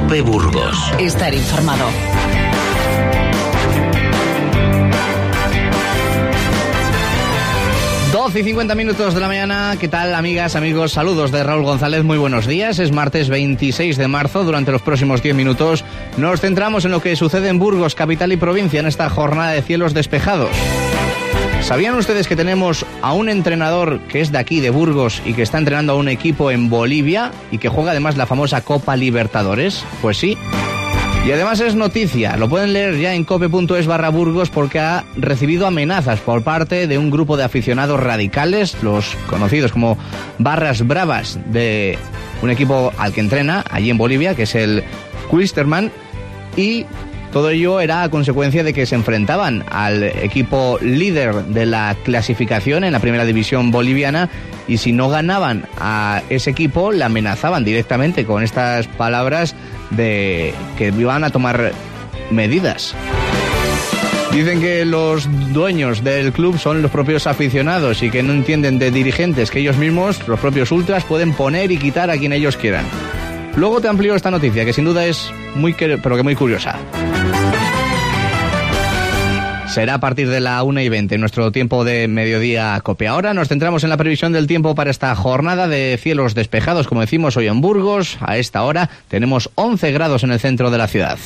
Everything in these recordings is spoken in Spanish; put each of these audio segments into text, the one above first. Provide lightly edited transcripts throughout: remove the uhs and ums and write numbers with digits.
COPE Burgos. Estar informado. Y 50 minutos de la mañana. ¿Qué tal, amigas, amigos? Saludos de Raúl González, muy buenos días. Es martes 26 de marzo. Durante los próximos 10 minutos nos centramos en lo que sucede en Burgos, capital y provincia, en esta jornada de cielos despejados. ¿Sabían ustedes que tenemos a un entrenador que es de aquí, de Burgos, y que está entrenando a un equipo en Bolivia y que juega además la famosa Copa Libertadores? Pues sí. Y además es noticia, lo pueden leer ya en cope.es/Burgos, porque ha recibido amenazas por parte de un grupo de aficionados radicales, los conocidos como Barras Bravas, de un equipo al que entrena allí en Bolivia, que es el Wilstermann, y todo ello era a consecuencia de que se enfrentaban al equipo líder de la clasificación en la primera división boliviana, y si no ganaban a ese equipo, le amenazaban directamente con estas palabras de que iban a tomar medidas. Dicen que los dueños del club son los propios aficionados y que no entienden de dirigentes, que ellos mismos, los propios ultras, pueden poner y quitar a quien ellos quieran. Luego te amplío esta noticia, que sin duda es muy curiosa. Será a partir de la 1:20, nuestro tiempo de mediodía COPE. Ahora nos centramos en la previsión del tiempo para esta jornada de cielos despejados, como decimos hoy en Burgos. A esta hora tenemos 11 grados en el centro de la ciudad.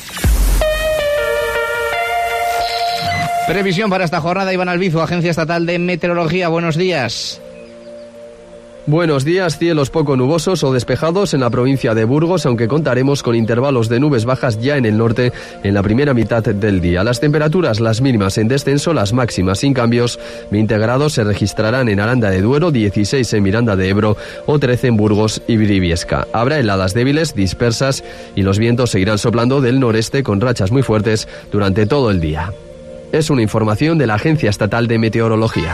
Previsión para esta jornada, Iván Albizu, Agencia Estatal de Meteorología. Buenos días. Buenos días, cielos poco nubosos o despejados en la provincia de Burgos, aunque contaremos con intervalos de nubes bajas ya en el norte en la primera mitad del día. Las temperaturas, las mínimas en descenso, las máximas sin cambios. 20 grados se registrarán en Aranda de Duero, 16 en Miranda de Ebro o 13 en Burgos y Briviesca. Habrá heladas débiles, dispersas, y los vientos seguirán soplando del noreste con rachas muy fuertes durante todo el día. Es una información de la Agencia Estatal de Meteorología.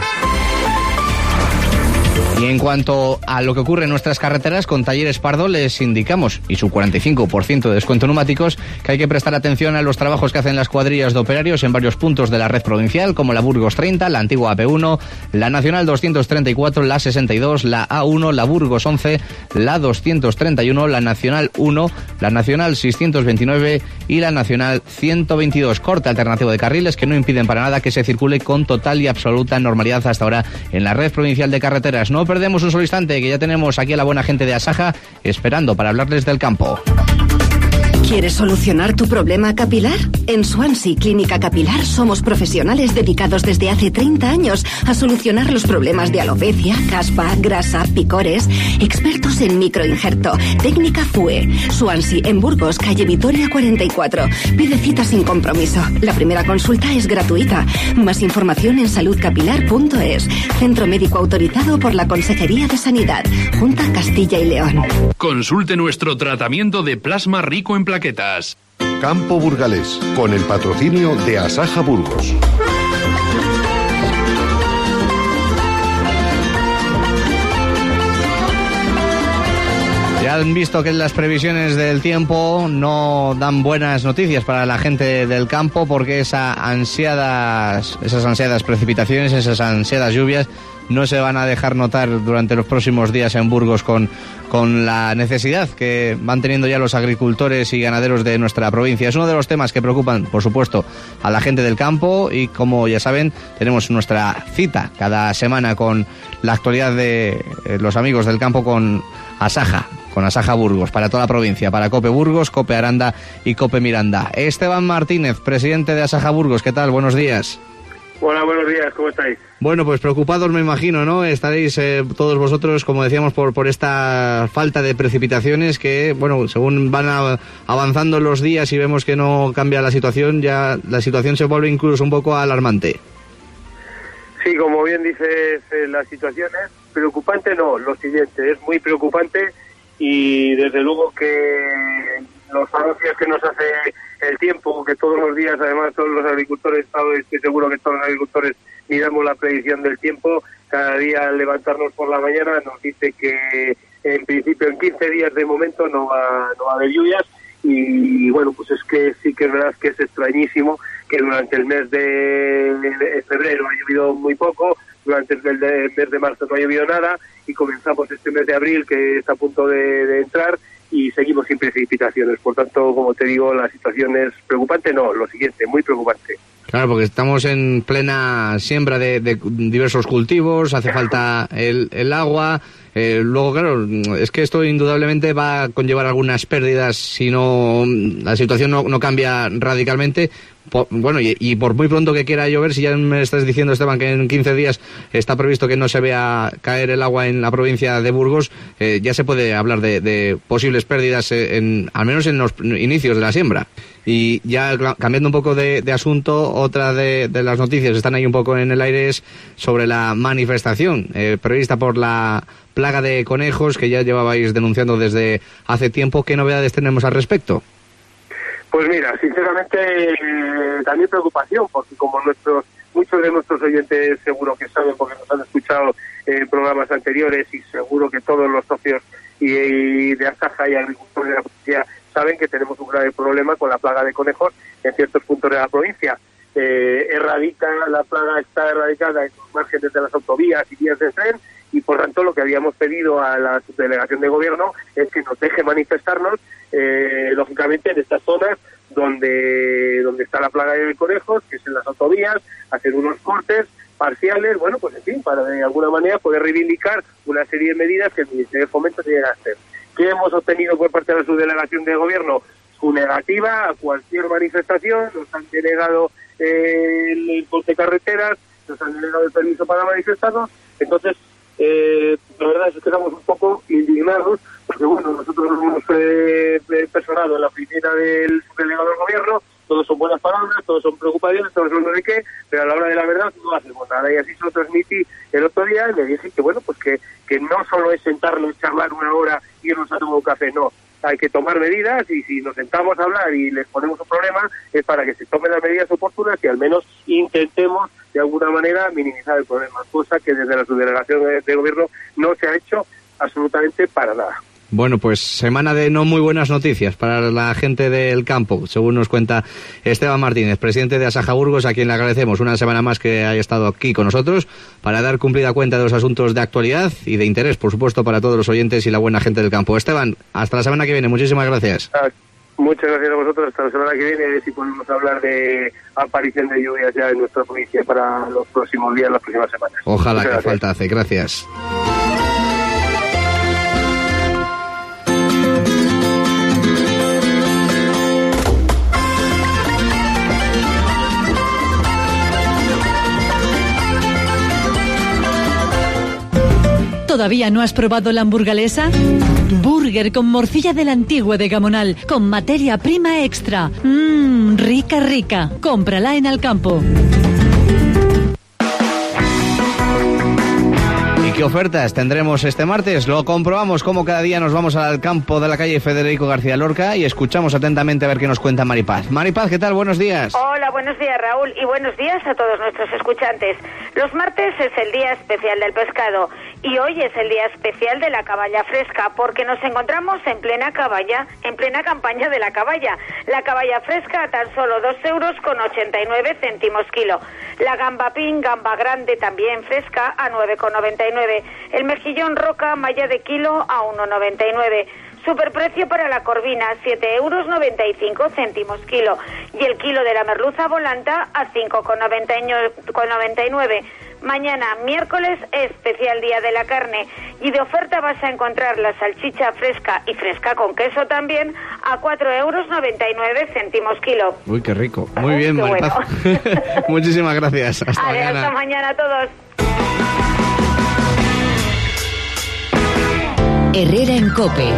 Y en cuanto a lo que ocurre en nuestras carreteras, con Talleres Pardo les indicamos, y su 45% de descuento en neumáticos, que hay que prestar atención a los trabajos que hacen las cuadrillas de operarios en varios puntos de la red provincial, como la Burgos 30, la antigua AP1, la Nacional 234, la 62, la A1, la Burgos 11, la 231, la Nacional 1, la Nacional 629 y la Nacional 122. Corte alternativo de carriles que no impiden para nada que se circule con total y absoluta normalidad hasta ahora en la red provincial de carreteras. No perdemos un solo instante, que ya tenemos aquí a la buena gente de Asaja esperando para hablarles del campo. ¿Quieres solucionar tu problema capilar? En Swansea Clínica Capilar somos profesionales dedicados desde hace 30 años a solucionar los problemas de alopecia, caspa, grasa, picores. Expertos en microinjerto. Técnica FUE. Swansea en Burgos, calle Vitoria 44. Pide cita sin compromiso. La primera consulta es gratuita. Más información en saludcapilar.es. Centro médico autorizado por la Consejería de Sanidad. Junta Castilla y León. Consulte nuestro tratamiento de plasma rico en plaquetas. Campo Burgalés, con el patrocinio de Asaja Burgos. Ya han visto que las previsiones del tiempo no dan buenas noticias para la gente del campo, porque esas ansiadas precipitaciones, esas ansiadas lluvias no se van a dejar notar durante los próximos días en Burgos, con la necesidad que van teniendo ya los agricultores y ganaderos de nuestra provincia. Es uno de los temas que preocupan, por supuesto, a la gente del campo, y como ya saben, tenemos nuestra cita cada semana con la actualidad de los amigos del campo con Asaja Burgos, para toda la provincia, para COPE Burgos, COPE Aranda y COPE Miranda. Esteban Martínez, presidente de Asaja Burgos, ¿qué tal? Buenos días. Hola, buenos días, ¿cómo estáis? Bueno, pues preocupados me imagino, ¿no? Estaréis todos vosotros, como decíamos, por esta falta de precipitaciones que, bueno, según van avanzando los días y vemos que no cambia la situación, ya la situación se vuelve incluso un poco alarmante. Sí, como bien dices, la situación es preocupante, no, lo siguiente, es muy preocupante, y desde luego que los anuncios que nos hace el tiempo, que todos los días, además, todos los agricultores, estoy seguro que todos los agricultores miramos la predicción del tiempo, cada día al levantarnos por la mañana nos dice que en principio en 15 días de momento no va a haber lluvias, y bueno, pues es que sí que es verdad que es extrañísimo que durante el mes de febrero ha llovido muy poco, durante el mes de marzo no ha llovido nada, y comenzamos este mes de abril, que está a punto de entrar, y seguimos sin precipitaciones. Por tanto, como te digo, la situación es preocupante, no, lo siguiente, muy preocupante. Claro, porque estamos en plena siembra de diversos cultivos, hace falta el agua. Luego, claro, es que esto indudablemente va a conllevar algunas pérdidas si no la situación no cambia radicalmente. Bueno, y por muy pronto que quiera llover, si ya me estás diciendo, Esteban, que en 15 días está previsto que no se vea caer el agua en la provincia de Burgos, ya se puede hablar de posibles pérdidas, al menos en los inicios de la siembra. Y ya cambiando un poco de asunto, otra de las noticias que están ahí un poco en el aire es sobre la manifestación prevista por la plaga de conejos que ya llevabais denunciando desde hace tiempo. ¿Qué novedades tenemos al respecto? Pues mira, sinceramente también preocupación, porque como muchos de nuestros oyentes seguro que saben, porque nos han escuchado en programas anteriores, y seguro que todos los socios y de Asaja y agricultores de la provincia saben que tenemos un grave problema con la plaga de conejos en ciertos puntos de la provincia. La plaga está erradicada en los márgenes de las autovías y vías de tren, y por tanto lo que habíamos pedido a la subdelegación de gobierno es que nos deje manifestarnos, lógicamente en estas zonas donde está la plaga de conejos, que es en las autovías, hacer unos cortes parciales, bueno, pues en fin, para de alguna manera poder reivindicar una serie de medidas que el Ministerio de Fomento tiene que hacer. ¿Qué hemos obtenido por parte de la subdelegación de gobierno? Su negativa a cualquier manifestación, nos han denegado el corte de carreteras, nos han denegado el permiso para manifestarnos. Entonces, la verdad es que estamos un poco indignados, porque bueno, nosotros nos hemos personado en la oficina del subdelegado del gobierno, todos son buenas palabras, todos son preocupaciones, todos son no sé qué, pero a la hora de la verdad no hacemos nada. Y así se lo transmití el otro día, y le dije que bueno, pues que no solo es sentarnos, charlar una hora y irnos a tomar un café, no. Hay que tomar medidas, y si nos sentamos a hablar y les ponemos un problema, es para que se tomen las medidas oportunas y al menos intentemos de alguna manera minimizar el problema, cosa que desde la subdelegación de gobierno no se ha hecho absolutamente para nada. Bueno, pues semana de no muy buenas noticias para la gente del campo, según nos cuenta Esteban Martínez, presidente de Asaja Burgos, a quien le agradecemos una semana más que haya estado aquí con nosotros para dar cumplida cuenta de los asuntos de actualidad y de interés, por supuesto, para todos los oyentes y la buena gente del campo. Esteban, hasta la semana que viene. Muchísimas gracias. Muchas gracias a vosotros. Hasta la semana que viene, a ver si podemos hablar de aparición de lluvias ya en nuestra provincia para los próximos días, las próximas semanas. Ojalá, que falta hace. Gracias. ¿Todavía no has probado la hamburgalesa? Burger con morcilla de la Antigua de Gamonal, con materia prima extra. Rica, rica. Cómprala en Alcampo. ¿Qué ofertas tendremos este martes? Lo comprobamos, como cada día nos vamos al campo de la calle Federico García Lorca y escuchamos atentamente a ver qué nos cuenta Maripaz. Maripaz, ¿qué tal? Buenos días. Hola, buenos días, Raúl, y buenos días a todos nuestros escuchantes. Los martes es el día especial del pescado y hoy es el día especial de la caballa fresca, porque nos encontramos en plena campaña de la caballa. La caballa fresca a tan solo 2,89 € kilo. La gamba pin, gamba grande también fresca a 9,99. El mejillón roca, malla de kilo a 1,99. Superprecio para la corvina, 7,95 € kilo. Y el kilo de la merluza volanta a 5,99. Mañana, miércoles, especial día de la carne. Y de oferta vas a encontrar la salchicha fresca y fresca con queso también a 4,99 € kilo. Uy, qué rico. Muy bien, Maripaz. Bueno. Muchísimas gracias. Hasta mañana. Hasta mañana a todos. Herrera en COPE.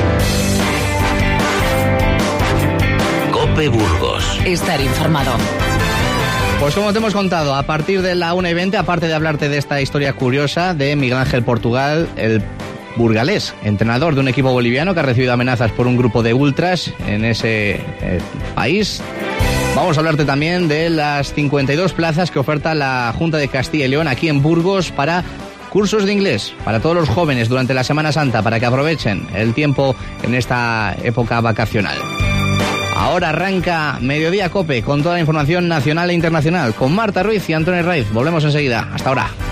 COPE Burgos. Estar informado. Pues como te hemos contado, a partir de la 1:20, aparte de hablarte de esta historia curiosa de Miguel Ángel Portugal, el burgalés, entrenador de un equipo boliviano que ha recibido amenazas por un grupo de ultras en ese país, vamos a hablarte también de las 52 plazas que oferta la Junta de Castilla y León aquí en Burgos para cursos de inglés para todos los jóvenes durante la Semana Santa, para que aprovechen el tiempo en esta época vacacional. Ahora arranca Mediodía COPE con toda la información nacional e internacional con Marta Ruiz y Antonio Raiz. Volvemos enseguida. Hasta ahora.